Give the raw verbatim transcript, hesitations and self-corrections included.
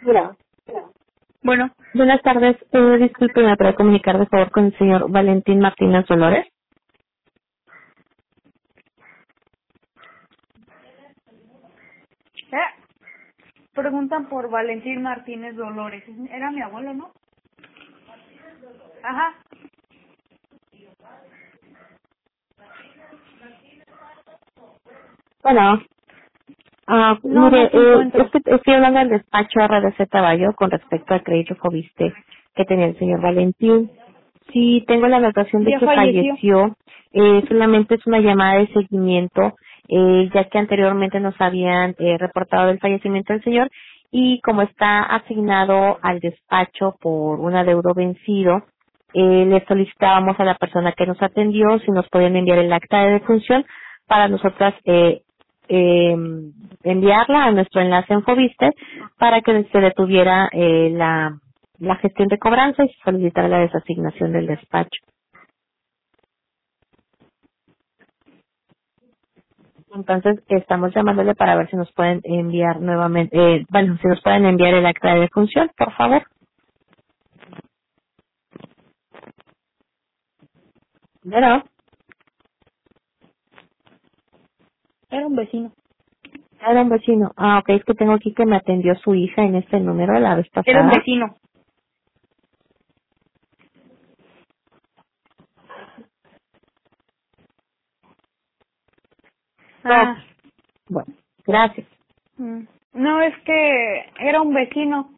Hola. Bueno, Buenas tardes. Eh, disculpe, ¿me puede comunicar de favor con el señor Valentín Martínez Dolores? eh, preguntan por Valentín Martínez Dolores. Era mi abuelo, ¿no? Ajá. Bueno, ah, No, mire, no se eh, es encuentra. que estoy hablando del despacho R D Z Bayo con respecto al crédito Fobiste que tenía el señor Valentín. Sí, tengo la anotación de Ya que falleció. falleció. Eh, solamente es una llamada de seguimiento, eh, ya que anteriormente nos habían eh, reportado el fallecimiento del señor y como está asignado al despacho por un adeudo vencido, eh, le solicitábamos a la persona que nos atendió si nos podían enviar el acta de defunción para nosotras eh, eh, enviarla a nuestro enlace en Fobiste para que se detuviera eh, la, la gestión de cobranza y se solicitara la desasignación del despacho. Entonces, estamos llamándole para ver si nos pueden enviar nuevamente, eh, bueno, si nos pueden enviar el acta de defunción, por favor. Bueno, Era un vecino. era un vecino. Ah, ok, es que tengo aquí que me atendió su hija en este número la vez Era un pasada. vecino. Ok, Ah. bueno, gracias. mm. No, es que era un vecino.